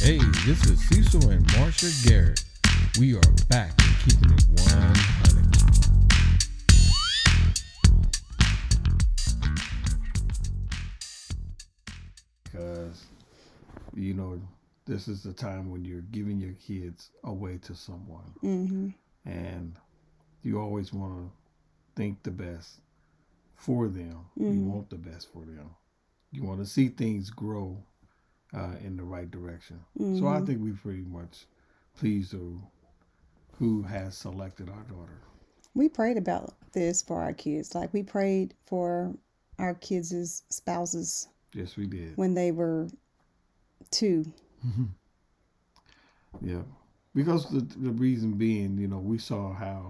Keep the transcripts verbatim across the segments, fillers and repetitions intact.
Hey, this is Cecil and Marsha Garrett. We are back and keeping it one hundred. Because, you know, this is the time when you're giving your kids away to someone. Mm-hmm. And you always want to think the best for them. Mm-hmm. You want the best for them. You want to see things grow uh, in the right direction. Mm-hmm. So I think we pretty much pleased who, who has selected our daughter. We prayed about this for our kids. Like we prayed for our kids' spouses. Yes, we did. When they were two. Yeah. Because the, the reason being, you know, we saw how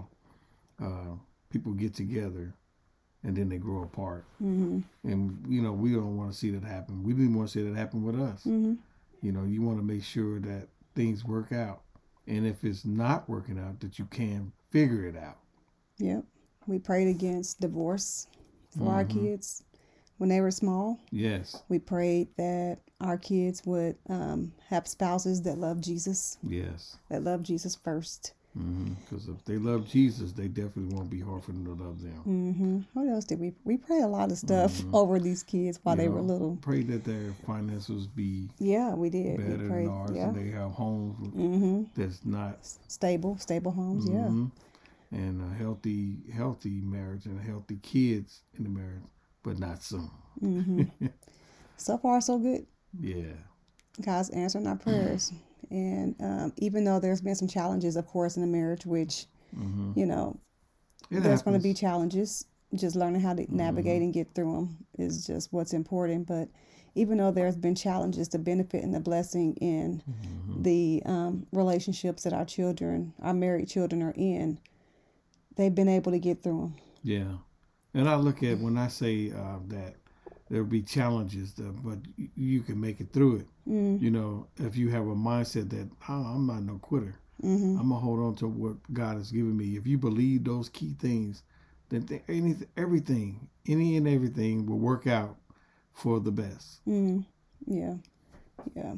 uh, people get together and then they grow apart. Mm-hmm. And, you know, we don't want to see that happen. We didn't want to see that happen with us. Mm-hmm. You know, you want to make sure that things work out. And if it's not working out, that you can figure it out. Yep. We prayed against divorce for Mm-hmm. our kids when they were small. Yes. We prayed that our kids would um, have spouses that love Jesus. Yes. That love Jesus first. Because mm-hmm. if they love Jesus, they definitely won't be hard for them to love them. Mm-hmm. What else did we? We prayed a lot of stuff mm-hmm. over these kids while you they know, were little. Pray that their finances be yeah, we did better we prayed, than ours, yeah. and they have homes mm-hmm. that's not stable, stable homes. Mm-hmm. Yeah, and a healthy, healthy marriage and healthy kids in the marriage, but not soon. Mm-hmm. So far, so good. Yeah, God's answering our prayers. And um, even though there's been some challenges, of course, in the marriage, which, mm-hmm. you know, it there's going to be challenges. Just learning how to navigate mm-hmm. and get through them is just what's important. But even though there's been challenges, the benefit and the blessing in mm-hmm. the um, relationships that our children, our married children are in, they've been able to get through them. Yeah. And I look at when I say uh, that there'll be challenges, but you can make it through it. Mm-hmm. You know, if you have a mindset that, oh, I'm not no quitter. Mm-hmm. I'm going to hold on to what God has given me. If you believe those key things, then th- anything, everything, any and everything will work out for the best. Mm-hmm. Yeah. Yeah.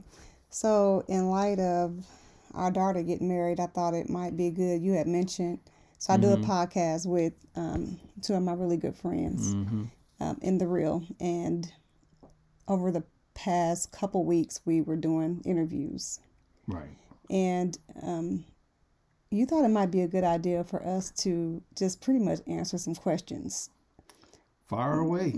So in light of our daughter getting married, I thought it might be good. You had mentioned, so I do mm-hmm. a podcast with um, two of my really good friends. Mm-hmm. Um, in the real, and over the past couple weeks we were doing interviews, right? And um, you thought it might be a good idea for us to just pretty much answer some questions. Fire away.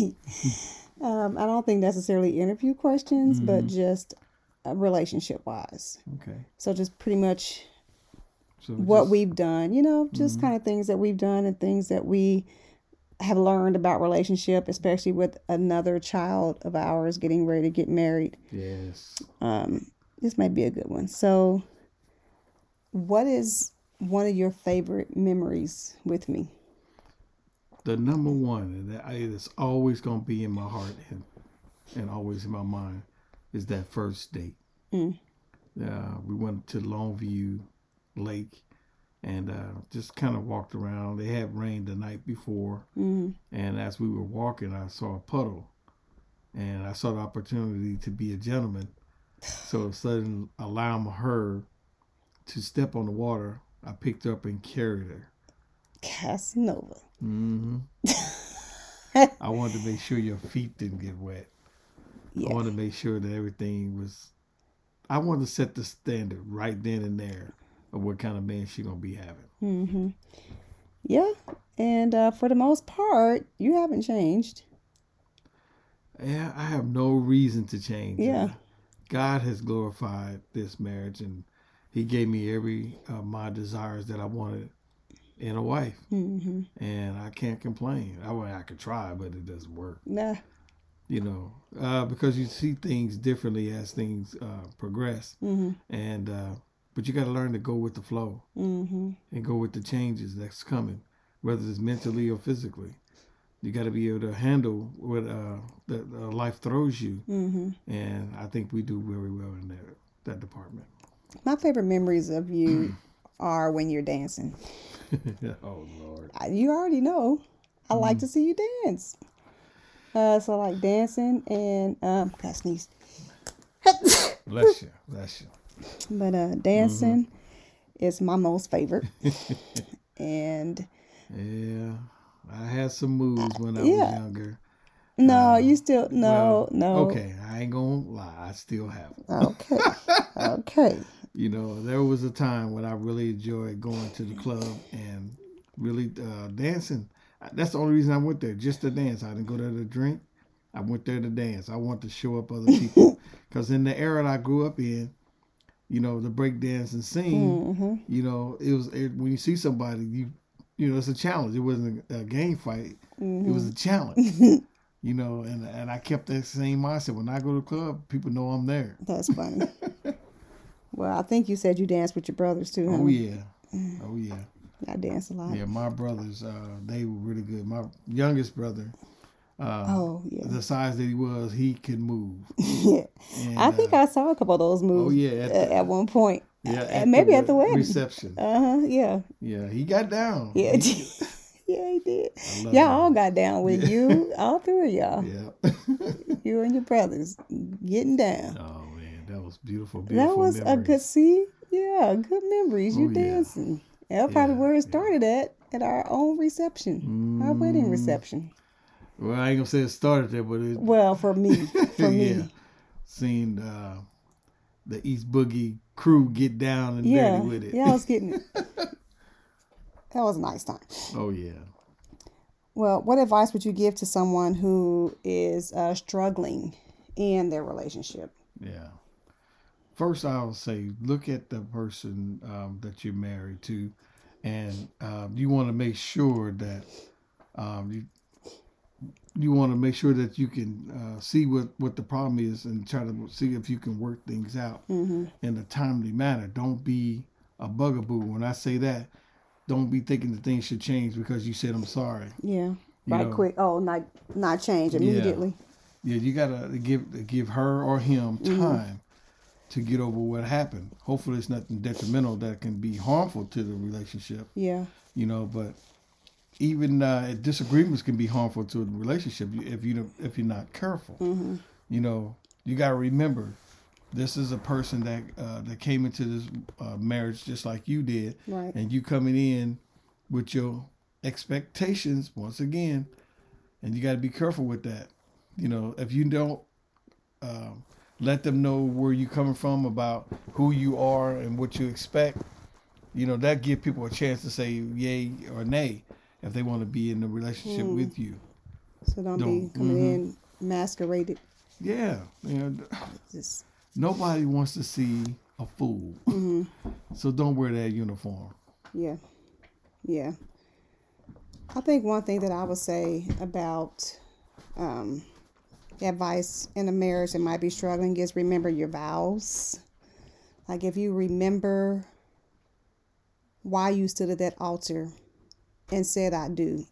um, I don't think necessarily interview questions, mm-hmm. but just uh, relationship wise. Okay. So just pretty much so what just, we've done, you know, just mm-hmm. kind of things that we've done and things that we have learned about relationship, especially with another child of ours getting ready to get married. Yes. Um, this might be a good one. So, what is one of your favorite memories with me? The number one, and it's always going to be in my heart and, and always in my mind, is that first date. Mm. Uh, we went to Longview Lake. And uh, just kind of walked around. They had rained the night before. Mm-hmm. And as we were walking, I saw a puddle. And I saw the opportunity to be a gentleman. So instead of allowing her to step on the water, I picked her up and carried her. Casanova. Mm-hmm. I wanted to make sure your feet didn't get wet. Yeah. I wanted to make sure that everything was... I wanted to set the standard right then and there of what kind of man she gonna be having. Mm-hmm. Yeah, and uh, for the most part, you haven't changed. Yeah, I have no reason to change. Yeah, uh, God has glorified this marriage, and He gave me every uh, my desires that I wanted in a wife, mm-hmm. and I can't complain. I mean, I could try, but it doesn't work. Nah, you know, uh, because you see things differently as things uh, progress, mm-hmm. and. Uh, But you got to learn to go with the flow mm-hmm. and go with the changes that's coming, whether it's mentally or physically. You got to be able to handle what uh, the, uh, life throws you. Mm-hmm. And I think we do very well in that, that department. My favorite memories of you are when you're dancing. Oh, Lord. You already know. I mm. like to see you dance. Uh, so I like dancing and... Um, I sneezed. Bless you. Bless you. But uh, dancing mm-hmm. is my most favorite. And yeah, I had some moves when I yeah. was younger. No, uh, you still no well, no. Okay, I ain't gonna lie. I still have them. Okay. Okay. You know, there was a time when I really enjoyed going to the club and really uh, dancing. That's the only reason I went there, just to dance. I didn't go there to drink. I went there to dance. I want to show up other people. Because in the era that I grew up in, you know, the break dance and sing, mm-hmm. you know, it was it, when you see somebody, you you know, it's a challenge. It wasn't a, a game fight. Mm-hmm. It was a challenge. You know, and and I kept that same mindset. When I go to the club, people know I'm there. That's funny. Well, I think you said you danced with your brothers too, huh? Oh, yeah. Oh, yeah. I dance a lot. Yeah, my brothers, uh, they were really good. My youngest brother, uh, oh, yeah. the size that he was, he could move. yeah. And, I think uh, I saw a couple of those moves oh, yeah, at, the, at one point. Yeah, at maybe the at the wedding. Reception. Uh-huh, yeah. Yeah, he got down. Yeah, he, yeah, he did. Y'all him. all got down with yeah. you, all three of y'all. Yeah. You and your brothers getting down. Oh, man, that was beautiful, beautiful That was memories. a good, see? Yeah, good memories. You oh, dancing. Yeah. That's probably yeah, where it started yeah. at, at our own reception, mm. our wedding reception. Well, I ain't going to say it started there, but it... Well, for me, for me. yeah. Seeing uh, the East Boogie crew get down and yeah. dirty with it. Yeah, I was getting it. That was a nice time. Oh, yeah. Well, what advice would you give to someone who is uh, struggling in their relationship? Yeah. First, I'll say, look at the person um, that you're married to, and uh, you want to make sure that um, you you want to make sure that you can uh, see what, what the problem is and try to see if you can work things out mm-hmm. in a timely manner. Don't be a bugaboo. When I say that, don't be thinking that things should change because you said I'm sorry. Yeah, you right know? Quick. Oh, not not change immediately. Yeah, yeah you gotta give give her or him time. Mm-hmm. to get over what happened. Hopefully it's nothing detrimental that can be harmful to the relationship. Yeah. You know, but even uh, disagreements can be harmful to the relationship if you don't, if you're not careful. Mm-hmm. You know, you got to remember, this is a person that uh, that came into this uh, marriage just like you did. Right. And you coming in with your expectations once again, and you got to be careful with that. You know, if you don't um, let them know where you're coming from about who you are and what you expect, you know, that give people a chance to say yay or nay if they want to be in a relationship mm. with you. So don't, don't be coming mm-hmm. in masqueraded. Yeah. You know, Just... nobody wants to see a fool. Mm-hmm. So don't wear that uniform. Yeah. Yeah. I think one thing that I would say about um, advice in a marriage that might be struggling is remember your vows. Like if you remember why you stood at that altar and said I do,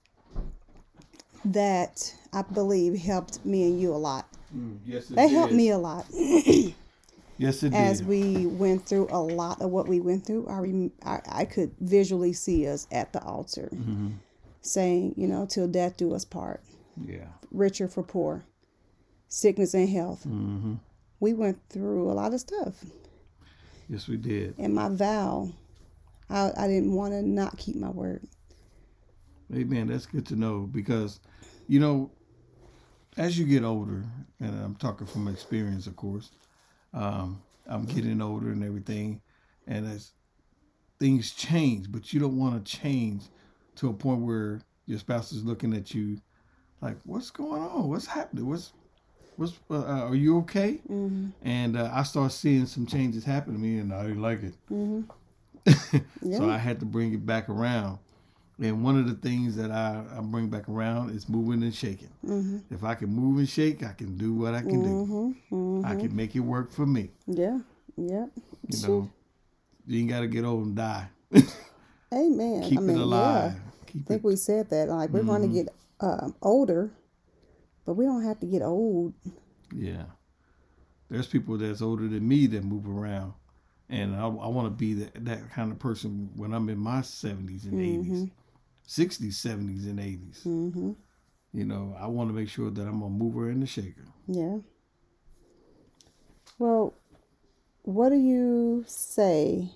that I believe helped me and you a lot. Mm, yes, it They did. helped me a lot. Yes, it As did. we went through a lot of what we went through, I, rem- I, I could visually see us at the altar mm-hmm. saying, you know, till death do us part. Yeah. Richer for poor. Sickness and health. Mm-hmm. We went through a lot of stuff. Yes, we did. And my vow, I, I didn't want to not keep my word. Amen. That's good to know because, you know, as you get older, and I'm talking from experience, of course, um, I'm getting older and everything, and as things change, but you don't want to change to a point where your spouse is looking at you like, what's going on? What's happening? What's What's, uh, are you okay? Mm-hmm. And uh, I started seeing some changes happen to me, and I didn't like it. Mm-hmm. Yeah. So I had to bring it back around. And one of the things that I, I bring back around is moving and shaking. Mm-hmm. If I can move and shake, I can do what I can mm-hmm. do. Mm-hmm. I can make it work for me. Yeah, yeah. You know, you ain't got to get old and die. Amen. Keep I mean, it alive. Yeah. Keep I think it. we said that. Like, we're mm-hmm. going to get uh, older, but we don't have to get old. Yeah. There's people that's older than me that move around. And I, I want to be that, that kind of person when I'm in my seventies and mm-hmm. eighties. sixties, seventies, and eighties. Mm-hmm. You know, I want to make sure that I'm a mover and a shaker. Yeah. Well, what do you say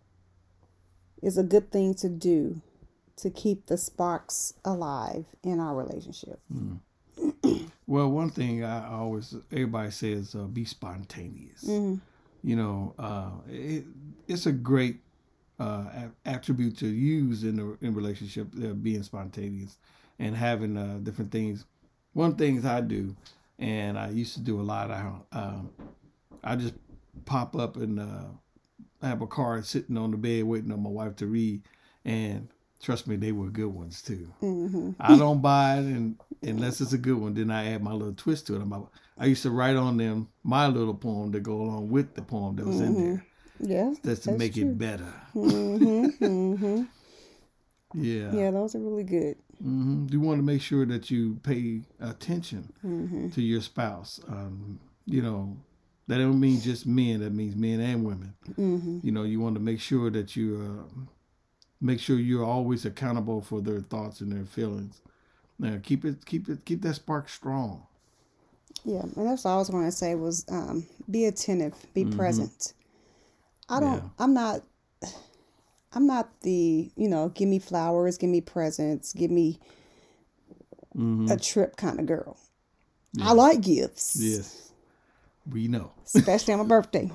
is a good thing to do to keep the sparks alive in our relationship? Mm. Well, one thing I always, everybody says, uh, be spontaneous. Mm-hmm. You know, uh, it, it's a great uh, attribute to use in a in relationship, uh, being spontaneous and having uh, different things. One thing I do, and I used to do a lot, I, um, I just pop up and uh, have a card sitting on the bed waiting on my wife to read, and trust me, they were good ones too. Mm-hmm. I don't buy it and, unless it's a good one. Then I add my little twist to it. I'm, I used to write on them my little poem to go along with the poem that was Mm-hmm. in there. Yeah, that's to that's make true. it better. Mm-hmm. Mm-hmm. Yeah. Yeah, those are really good. Mm-hmm. You want to make sure that you pay attention Mm-hmm. to your spouse. Um, you know, that don't mean just men. That means men and women. Mm-hmm. You know, you want to make sure that you uh, make sure you're always accountable for their thoughts and their feelings. Now, keep it, keep it, keep that spark strong. Yeah, and that's all I was going to say was um, be attentive, be mm-hmm. present. I don't. Yeah. I'm not. I'm not the, you know, give me flowers, give me presents, give me mm-hmm. a trip kind of girl. Yeah. I like gifts. Yes, we know. Especially on my birthday.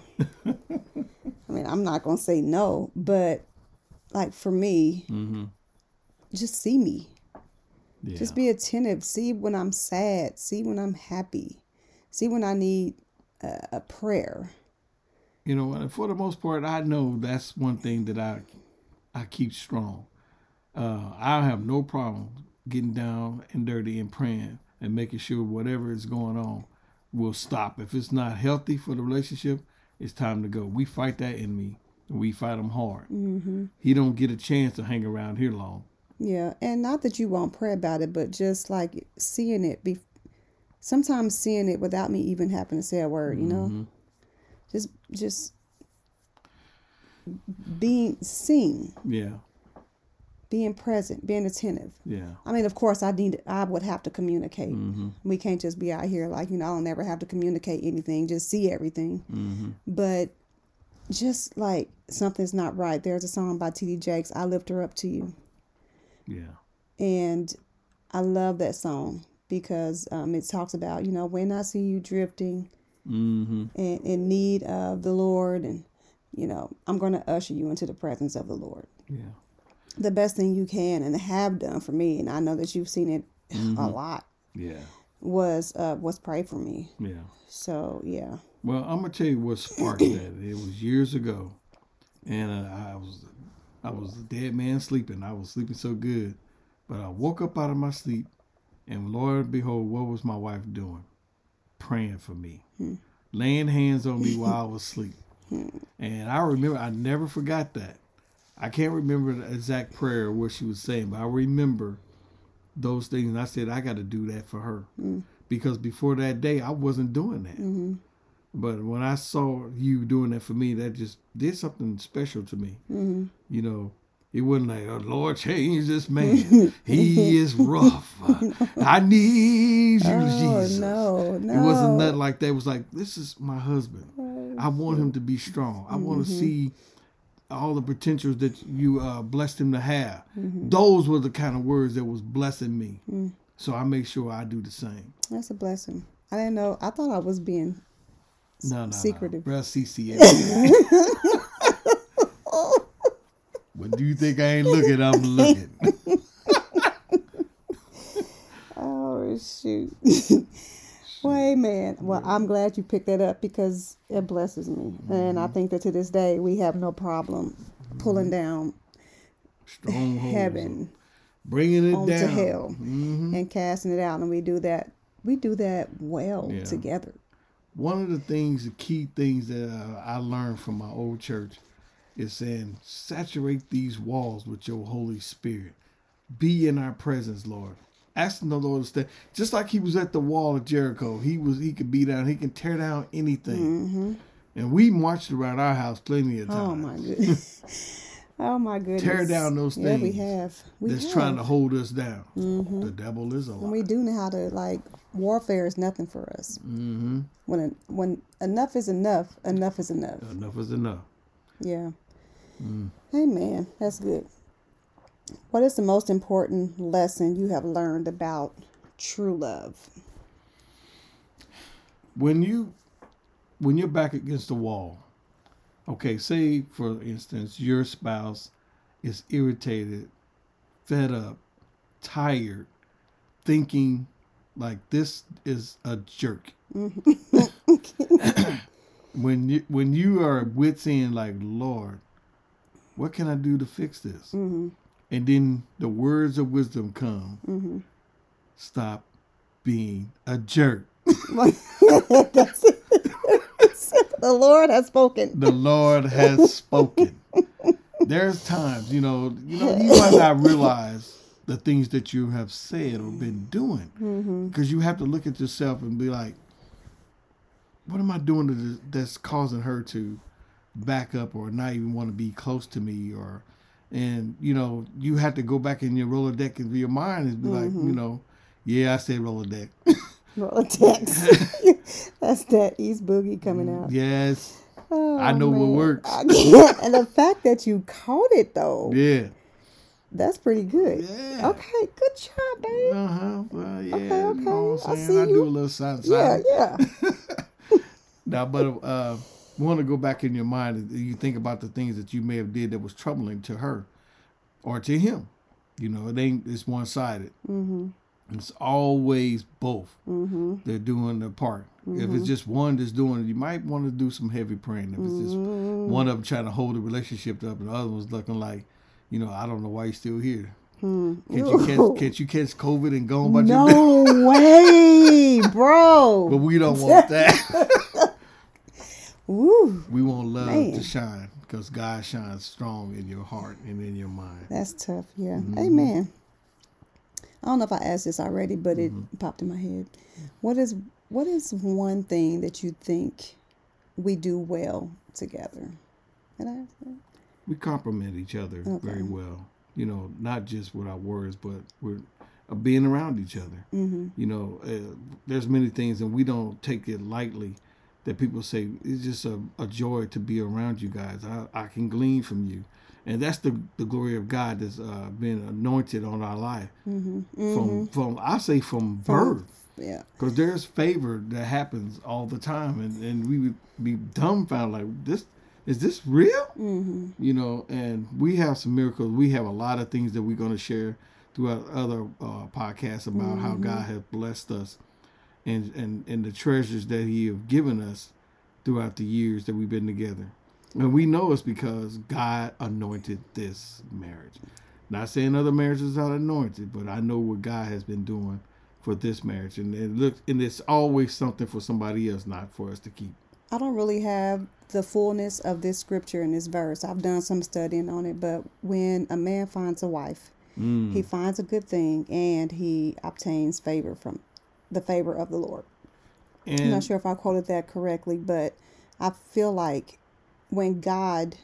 I mean, I'm not going to say no, but like for me, mm-hmm. just see me. Yeah. Just be attentive. See when I'm sad. See when I'm happy. See when I need a, a prayer. You know, for the most part, I know that's one thing that I I keep strong. Uh, I have no problem getting down and dirty and praying and making sure whatever is going on will stop. If it's not healthy for the relationship, it's time to go. We fight that enemy. We fight him hard. Mm-hmm. He don't get a chance to hang around here long. Yeah, and not that you won't pray about it, but just like seeing it, be sometimes seeing it without me even having to say a word, you know? Mm-hmm. Just, just being seen. Yeah. Being present, being attentive. Yeah. I mean, of course, I need. I would have to communicate. Mm-hmm. We can't just be out here like, you know, I'll never have to communicate anything, just see everything. Mm-hmm. But just like something's not right. There's a song by T D Jakes, I Lift Her Up to You. Yeah. And I love that song because um, it talks about, you know, when I see you drifting mm-hmm. and in need of the Lord, and, you know, I'm going to usher you into the presence of the Lord. Yeah. The best thing you can and have done for me, and I know that you've seen it mm-hmm. a lot. Yeah. Was uh, was pray for me. Yeah. So yeah. Well, I'm gonna tell you what sparked that. It was years ago, and uh, I was I was a dead man sleeping. I was sleeping so good, but I woke up out of my sleep, and Lord behold, what was my wife doing? Praying for me, hmm. laying hands on me while I was asleep. Hmm. And I remember, I never forgot that. I can't remember the exact prayer or what she was saying, but I remember those things. And I said, I got to do that for her. Mm. Because before that day, I wasn't doing that. Mm-hmm. But when I saw you doing that for me, that just did something special to me. Mm-hmm. You know, it wasn't like, oh, Lord, change this man. He is rough. I need you, oh, Jesus. No, no. It wasn't nothing like that. It was like, this is my husband. Oh, I want him to be strong. I mm-hmm. want to see all the potentials that you uh, blessed him to have. Mm-hmm. Those were the kind of words that was blessing me. Mm. So I make sure I do the same. That's a blessing. I didn't know. I thought I was being no, no, secretive. No. Bruh, C C S. What do you think I ain't looking? I'm looking. Oh, shoot. Well, amen. Well, I'm glad you picked that up because it blesses me. Mm-hmm. And I think that to this day, we have no problem pulling down strongholds, heaven, bringing it onto down, hell, mm-hmm. and casting it out. And we do that. We do that well yeah. together. One of the things, the key things that uh, I learned from my old church is saying, saturate these walls with your Holy Spirit. Be in our presence, Lord. Asking the Lord to stay. Just like he was at the wall of Jericho. He was. He could be down. He can tear down anything. Mm-hmm. And we marched around our house plenty of times. Oh, my goodness. Oh my goodness. Tear down those things. Yeah, we have. We that's have. trying to hold us down. Mm-hmm. The devil is a lie. And we do know how to, like, warfare is nothing for us. Mm-hmm. When when enough is enough, enough is enough. Enough is enough. Yeah. Mm. Amen. That's good. What is the most important lesson you have learned about true love? When you when you're back against the wall, okay, say for instance your spouse is irritated, fed up, tired, thinking like this is a jerk. when you when you are wit's end, like, Lord, what can I do to fix this? Mm-hmm. And then the words of wisdom come. Mm-hmm. Stop being a jerk. That's it. The Lord has spoken. The Lord has spoken. There's times, you know, you know, you might not realize the things that you have said or been doing, Mm-hmm. because you have to look at yourself and be like, what am I doing to this, that's causing her to back up or not even want to be close to me? Or, and you know, you have to go back in your Rolodex into your mind and be Mm-hmm. like, you know, yeah, I said Rolodex. Rolodex. That's that East Boogie coming out. Yes. Oh, I know man. what works. I can't. And the fact that you caught it, though, Yeah. that's pretty good. Yeah. Okay, good job, babe. Uh-huh. Well, yeah. Okay, okay. You know what I I'm saying? see I, you. do a little something. Yeah, yeah. Now, but uh, want to go back in your mind and you think about the things that you may have did that was troubling to her or to him. You know, it ain't, it's one-sided. Mm-hmm. It's always both. Mm-hmm. They're doing their part. Mm-hmm. If it's just one that's doing it, you might want to do some heavy praying. If it's just Mm-hmm. one of them trying to hold the relationship up and the other one's looking like, you know, I don't know why you're still here. Mm. Can't you catch, can't you catch COVID and go about No your business? way, bro. But we don't want that. Woo. We want love Man. to shine because God shines strong in your heart and in your mind. That's tough, yeah. Mm-hmm. Amen. I don't know if I asked this already, but it Mm-hmm. popped in my head. What is what is one thing that you think we do well together? Did I ask that? We compliment each other Okay. very well. You know, not just with our words, but we're uh, being around each other. Mm-hmm. You know, uh, there's many things, and we don't take it lightly. That people say it's just a, a joy to be around you guys. I, I can glean from you, and that's the, the glory of God that's uh, been anointed on our life Mm-hmm. from from I say from birth. Yeah. Because there's favor that happens all the time, and, and we would be dumbfounded like, this is this real? Mm-hmm. You know, and we have some miracles. We have a lot of things that we're going to share throughout other uh, podcasts about Mm-hmm. how God has blessed us and, and, and the treasures that he have given us throughout the years that we've been together. And we know it's because God anointed this marriage. Not saying other marriages are anointed, but I know what God has been doing for this marriage. And it looks, and it's always something for somebody else, not for us to keep. I don't really have the fullness of this scripture in this verse. I've done some studying on it, but when a man finds a wife, Mm. he finds a good thing and he obtains favor from the favor of the Lord. And I'm not sure if I quoted that correctly, but I feel like when God,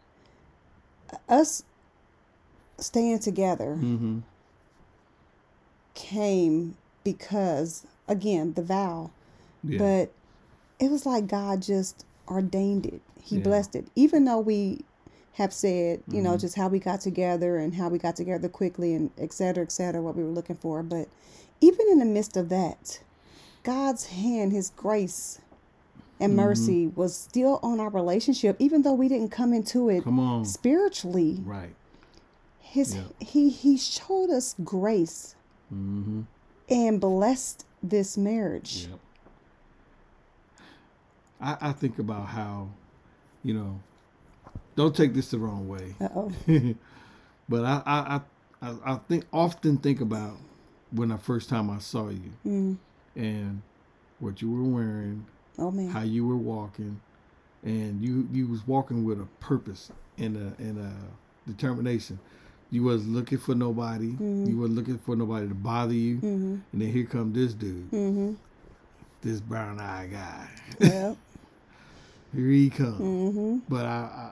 us staying together Mm-hmm. came because, again, the vow, Yeah. but it was like God just ordained it. He Yeah. blessed it. Even though we have said, you know, Mhm. just how we got together and how we got together quickly and et cetera, et cetera, what we were looking for. But even in the midst of that, God's hand, his grace and Mhm. mercy was still on our relationship, even though we didn't come into it Come on. spiritually. Right. His Yeah. he he showed us grace Mm-hmm. and blessed this marriage. Yep. I, I think about how, you know, don't take this the wrong way, Uh-oh. but I, I, I, I think often think about when the first time I saw you Mm. and what you were wearing, Oh man. how you were walking, and you you was walking with a purpose and a and a determination. You was looking for nobody. Mhm. You were looking for nobody to bother you. Mm-hmm. And then here come this dude, Mm-hmm. this brown eyed guy. Yep. Here he comes. Mm-hmm. But I,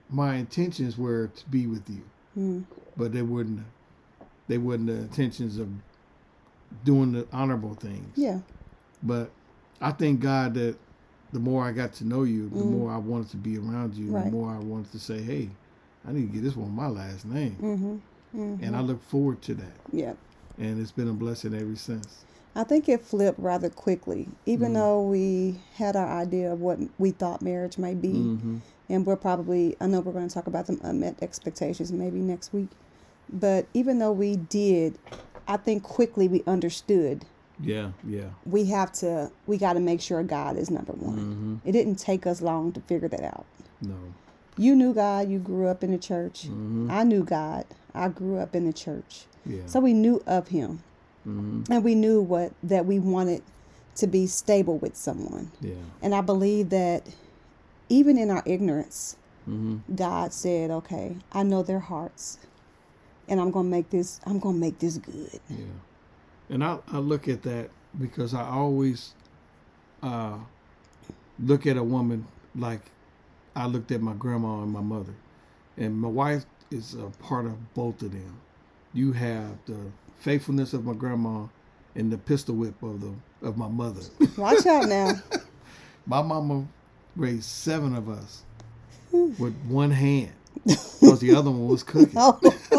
my intentions were to be with you, mm. but they wouldn't. They weren't the intentions of doing the honorable things. Yeah. But I thank God that the more I got to know you, the Mm. more I wanted to be around you, Right. the more I wanted to say, hey, I need to get this one my last name. Mm-hmm. Mm-hmm. And I look forward to that. Yeah. And it's been a blessing ever since. I think it flipped rather quickly, even Mm. though we had our idea of what we thought marriage might be. Mm-hmm. And we're probably, I know we're going to talk about the unmet expectations maybe next week. But even though we did, I think quickly we understood. Yeah, yeah. We have to, we got to make sure God is number one. Mm-hmm. It didn't take us long to figure that out. No. You knew God, you grew up in the church. Mm-hmm. I knew God, I grew up in the church. Yeah. So we knew of him. Mm-hmm. And we knew what that we wanted to be stable with someone. Yeah. And I believe that even in our ignorance, Mm-hmm. God said, okay, I know their hearts. And I'm going to make this, I'm going to make this good. Yeah. And I, I look at that because I always uh, look at a woman like I looked at my grandma and my mother. And my wife is a part of both of them. You have the faithfulness of my grandma and the pistol whip of the of my mother. Watch out now. My mama raised seven of us with one hand because the other one was cooking. Oh,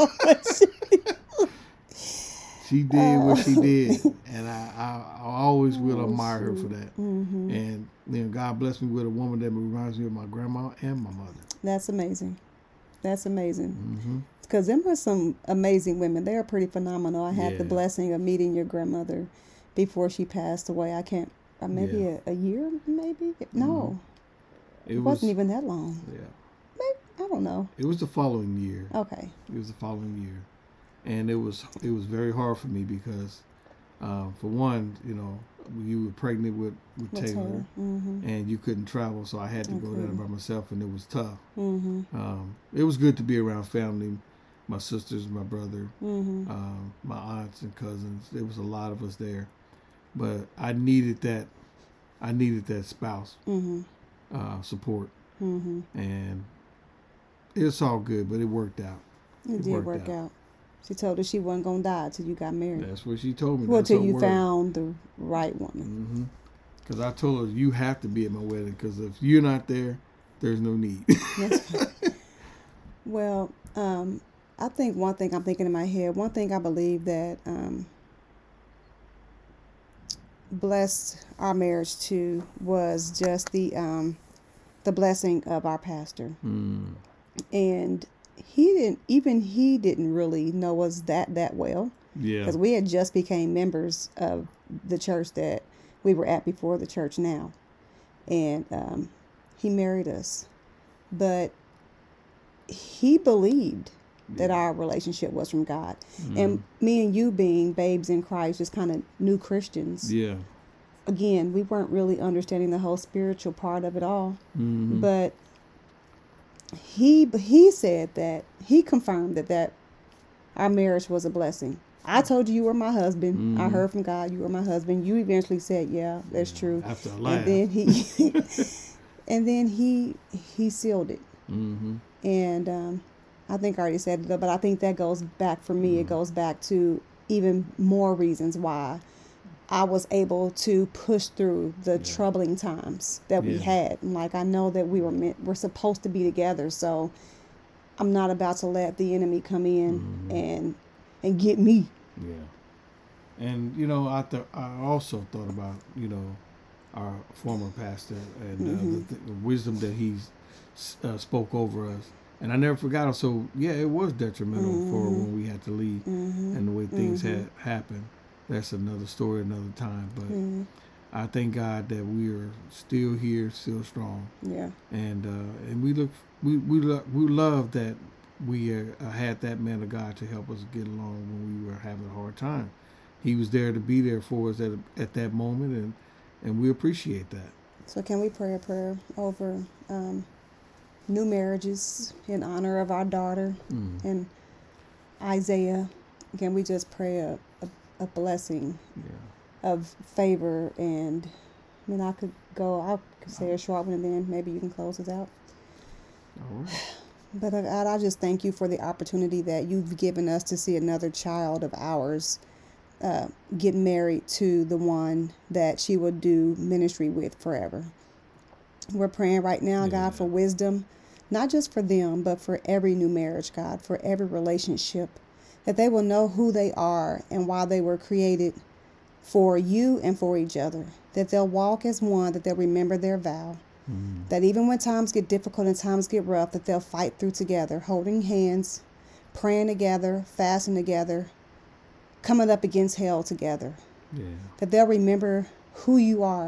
She did what she did, and I, I, I always will Oh, admire her shoot. for that. hmm And you know, God bless me with a woman that reminds me of my grandma and my mother. That's amazing. That's amazing. Mm-hmm. Because them are some amazing women. They are pretty phenomenal. I had the Yeah. blessing of meeting your grandmother before she passed away. I can't, uh, maybe Yeah. a, a year, maybe? No, It it was wasn't even that long. yeah. Maybe, I don't know. It was the following year. Okay. It was the following year, and it was it was very hard for me because, uh, for one, you know, you were pregnant with with With Taylor, Taylor. Mm-hmm. and you couldn't travel, so I had to go Okay. there by myself, and it was tough. Mm-hmm. Um, it was good to be around family, my sisters, my brother, Mm-hmm. um, my aunts and cousins. There was a lot of us there, but I needed that. I needed that spouse Mm-hmm. uh, support, Mm-hmm. and it's all good. But it worked out. It, It did worked work out. out. She told us she wasn't going to die till you got married. That's what she told me. Well, That's till her you word. found the right woman. Mm-hmm. Because I told her you have to be at my wedding. Because if you're not there, there's no need. That's fine. Well, um, I think one thing I'm thinking in my head, one thing I believe that um, blessed our marriage to was just the um, the blessing of our pastor. mm. And he didn't, even he didn't really know us that, that well. Yeah. Because we had just became members of the church that we were at before the church now. And um, he married us. But he believed that our relationship was from God. Mm. And me and you being babes in Christ, just kind of new Christians. Yeah. Again, we weren't really understanding the whole spiritual part of it all. Mm-hmm. But he he said that, he confirmed that, that our marriage was a blessing. I told you you were my husband. Mm-hmm. I heard from God you were my husband. You eventually said, yeah, that's true. After I And laughed. then he and then he he sealed it. Mm-hmm. And um, I think I already said it, but I think that goes back for me. It goes back to even more reasons why I was able to push through the Yeah. troubling times that we Yeah. had. And like, I know that we were meant, we're supposed to be together. So I'm not about to let the enemy come in Mhm. and and get me. Yeah. And, you know, I, th- I also thought about, you know, our former pastor and uh, Mhm. the, th- the wisdom that he uh, spoke over us. And I never forgot him. So, yeah, it was detrimental for Mhm. when we had to leave Mm-hmm. and the way things Mhm. had happened. That's another story, another time. But hmm I thank God that we are still here, still strong. Yeah. And uh, and we look, we we, lo- we love that we uh, had that man of God to help us get along when we were having a hard time. He was there to be there for us at at that moment, and and we appreciate that. So can we pray a prayer over um, new marriages in honor of our daughter Mm. and Isaiah? Can we just pray a, a, a blessing Yeah. of favor? And I mean, I could go, I could say a short one and then maybe you can close us out. All right. But uh, God, I just thank you for the opportunity that you've given us to see another child of ours uh, get married to the one that she will do ministry with forever. We're praying right now, Yeah. God, for wisdom, not just for them, but for every new marriage, God, for every relationship, that they will know who they are and why they were created for you and for each other, that they'll walk as one, that they'll remember their vow, Mm. that even when times get difficult and times get rough, that they'll fight through together, holding hands, praying together, fasting together, coming up against hell together, Yeah. that they'll remember who you are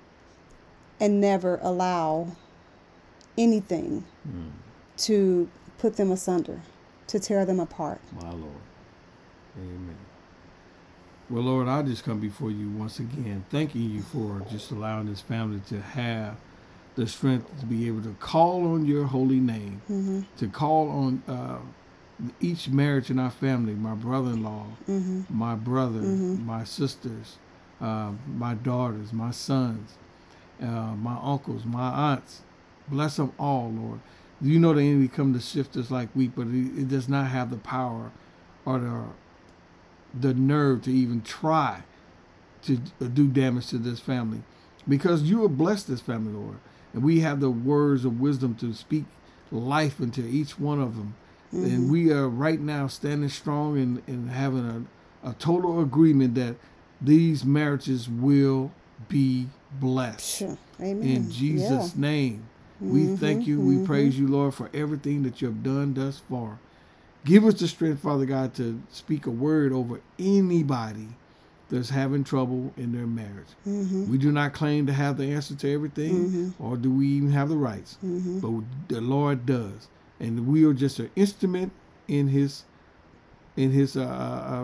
and never allow anything Mm. to put them asunder, to tear them apart. My Lord. Amen. Well, Lord, I just come before you once again, thanking you for just allowing this family to have the strength to be able to call on your holy name, Mm-hmm. to call on uh, each marriage in our family, my brother-in-law, Mm-hmm. my brother, Mhm. my sisters, uh, my daughters, my sons, uh, my uncles, my aunts. Bless them all, Lord. You know the enemy come to shift us like wheat, but it, it does not have the power or the the nerve to even try to do damage to this family, because you have blessed this family, Lord, and we have the words of wisdom to speak life into each one of them. Mm-hmm. And we are right now standing strong and, and having a, a total agreement that these marriages will be blessed. Sure. Amen. In Jesus' Yeah. name, we Mm-hmm. thank you. We Mm-hmm. praise you, Lord, for everything that you have done thus far. Give us the strength, Father God, to speak a word over anybody that's having trouble in their marriage. Mm-hmm. We do not claim to have the answer to everything, Mm-hmm. or do we even have the rights, Mm-hmm. but the Lord does, and we are just an instrument in His in His uh, uh,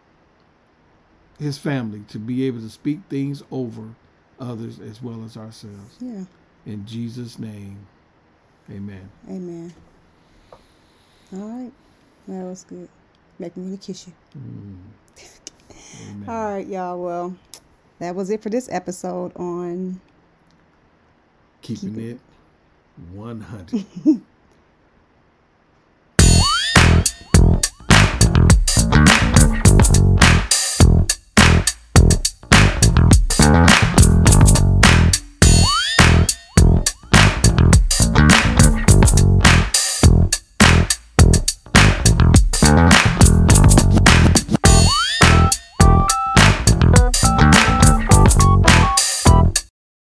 His family to be able to speak things over others as well as ourselves. Yeah. In Jesus' name, Amen. Amen. All right. That was good. Make me want to kiss you. Mm. Amen. All right, y'all. Well, that was it for this episode on Keeping Keep it one hundred.